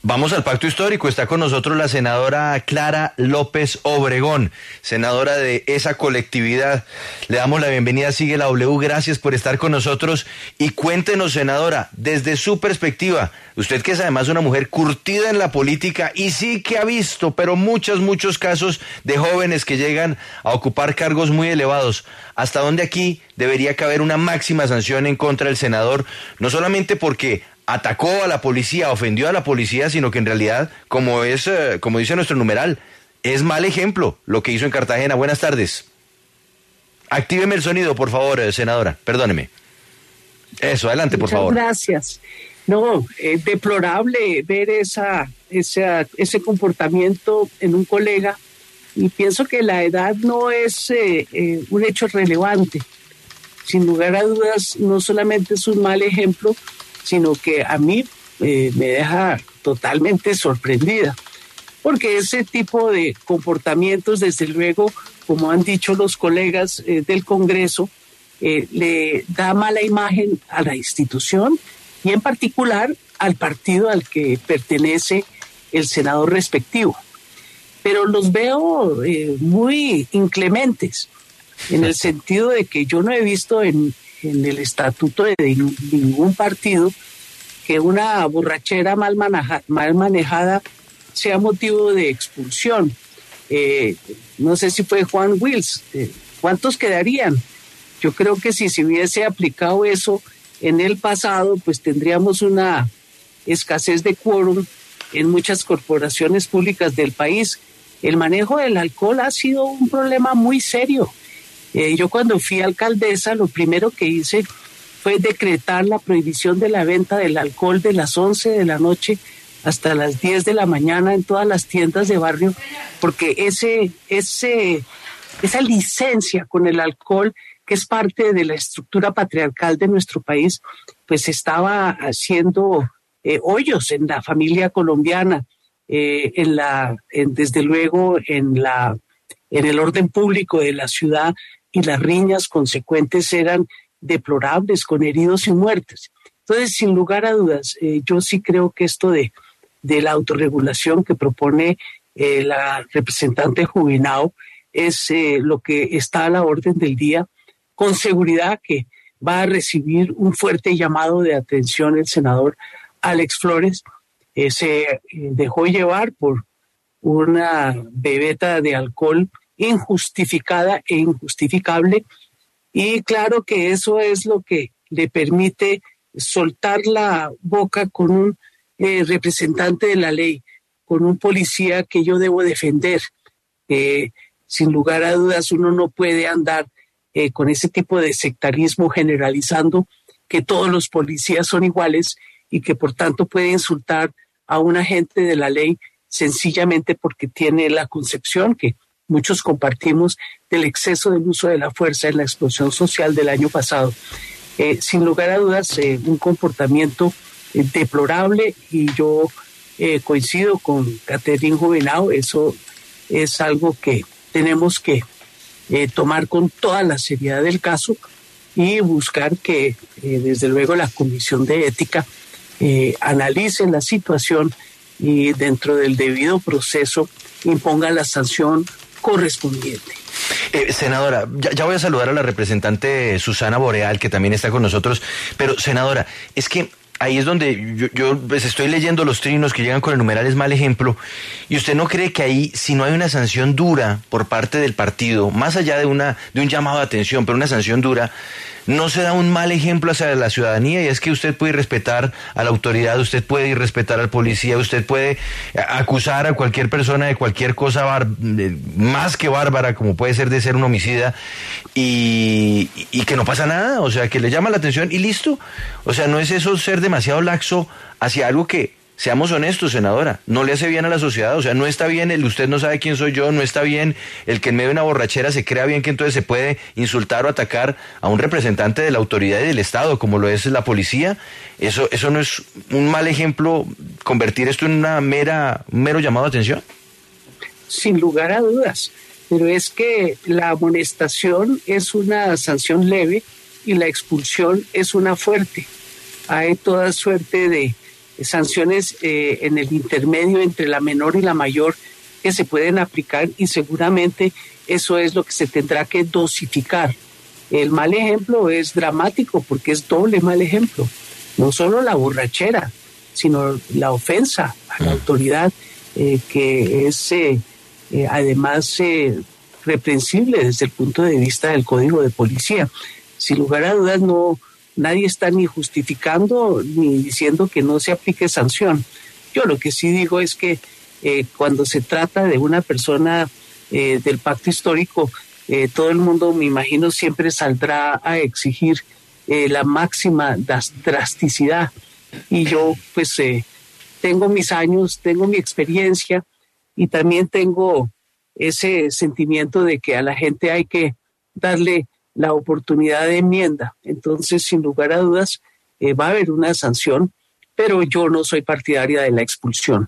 Vamos al pacto histórico. Está con nosotros la senadora Clara López Obregón, senadora de esa colectividad. Le damos la bienvenida, sigue la W. Gracias por estar con nosotros. Y cuéntenos, senadora, desde su perspectiva, usted que es además una mujer curtida en la política y sí que ha visto, pero muchos casos de jóvenes que llegan a ocupar cargos muy elevados. ¿Hasta dónde aquí debería caber una máxima sanción en contra del senador? No solamente porque atacó a la policía, ofendió a la policía, sino que en realidad, como dice nuestro numeral, es mal ejemplo lo que hizo en Cartagena. Buenas tardes. Actíveme el sonido, por favor, senadora. Perdóneme. Eso, adelante, por favor. Muchas gracias. No, es deplorable ver ese comportamiento en un colega, y pienso que la edad no es un hecho relevante. Sin lugar a dudas, no solamente es un mal ejemplo, sino que a mí me deja totalmente sorprendida, porque ese tipo de comportamientos, desde luego, como han dicho los colegas del Congreso, le da mala imagen a la institución y en particular al partido al que pertenece el senador respectivo. Pero los veo muy inclementes, en el sentido de que yo no he visto en el estatuto de ningún partido que una borrachera mal manejada sea motivo de expulsión. No sé si fue Juan Wills. ¿Cuántos quedarían? Yo creo que si se hubiese aplicado eso en el pasado, pues tendríamos una escasez de quórum en muchas corporaciones públicas del país. El manejo del alcohol ha sido un problema muy serio. Yo cuando fui alcaldesa, lo primero que hice fue decretar la prohibición de la venta del alcohol de las 11 de la noche hasta las 10 de la mañana en todas las tiendas de barrio, porque esa licencia con el alcohol, que es parte de la estructura patriarcal de nuestro país, pues estaba haciendo hoyos en la familia colombiana, desde luego en el orden público de la ciudad, y las riñas consecuentes eran deplorables, con heridos y muertes. Entonces, sin lugar a dudas, yo sí creo que esto de la autorregulación que propone la representante Jubinao es lo que está a la orden del día, con seguridad que va a recibir un fuerte llamado de atención el senador Alex Flores. Se dejó llevar por una bebeta de alcohol injustificada e injustificable, y claro que eso es lo que le permite soltar la boca con un representante de la ley, con un policía que yo debo defender. Sin lugar a dudas, uno no puede andar con ese tipo de sectarismo generalizando que todos los policías son iguales y que por tanto puede insultar a un agente de la ley sencillamente porque tiene la concepción que muchos compartimos del exceso del uso de la fuerza en la explosión social del año pasado. Sin lugar a dudas, un comportamiento deplorable, y yo coincido con Catherine Jubinao. Eso es algo que tenemos que tomar con toda la seriedad del caso y buscar que, desde luego, la Comisión de Ética analice la situación y dentro del debido proceso imponga la sanción correspondiente. Senadora, ya voy a saludar a la representante Susana Boreal, que también está con nosotros, pero senadora, es que ahí es donde yo pues estoy leyendo los trinos que llegan con el numeral es mal ejemplo, y usted no cree que ahí, si no hay una sanción dura por parte del partido, más allá de un llamado de atención, pero una sanción dura, no se da un mal ejemplo hacia la ciudadanía? Y es que usted puede respetar a la autoridad, usted puede ir respetar al policía, usted puede acusar a cualquier persona de cualquier cosa más que bárbara, como puede ser de ser un homicida, y que no pasa nada, o sea, que le llama la atención y listo. O sea, no es eso ser demasiado laxo hacia algo que, seamos honestos, senadora, no le hace bien a la sociedad. O sea, no está bien el usted no sabe quién soy yo, no está bien el que en medio de una borrachera se crea bien que entonces se puede insultar o atacar a un representante de la autoridad y del Estado, como lo es la policía. Eso no es un mal ejemplo, convertir esto en un mero llamado de atención. Sin lugar a dudas, pero es que la amonestación es una sanción leve y la expulsión es una fuerte. Hay toda suerte de sanciones en el intermedio entre la menor y la mayor que se pueden aplicar, y seguramente eso es lo que se tendrá que dosificar. El mal ejemplo es dramático porque es doble mal ejemplo, no solo la borrachera, sino la ofensa a la autoridad, que es además reprensible desde el punto de vista del Código de Policía. Sin lugar a dudas, nadie está ni justificando ni diciendo que no se aplique sanción. Yo lo que sí digo es que cuando se trata de una persona del pacto histórico, todo el mundo, me imagino, siempre saldrá a exigir la máxima drasticidad. Y yo, pues, tengo mis años, tengo mi experiencia y también tengo ese sentimiento de que a la gente hay que darle la oportunidad de enmienda. Entonces, sin lugar a dudas, va a haber una sanción, pero yo no soy partidaria de la expulsión.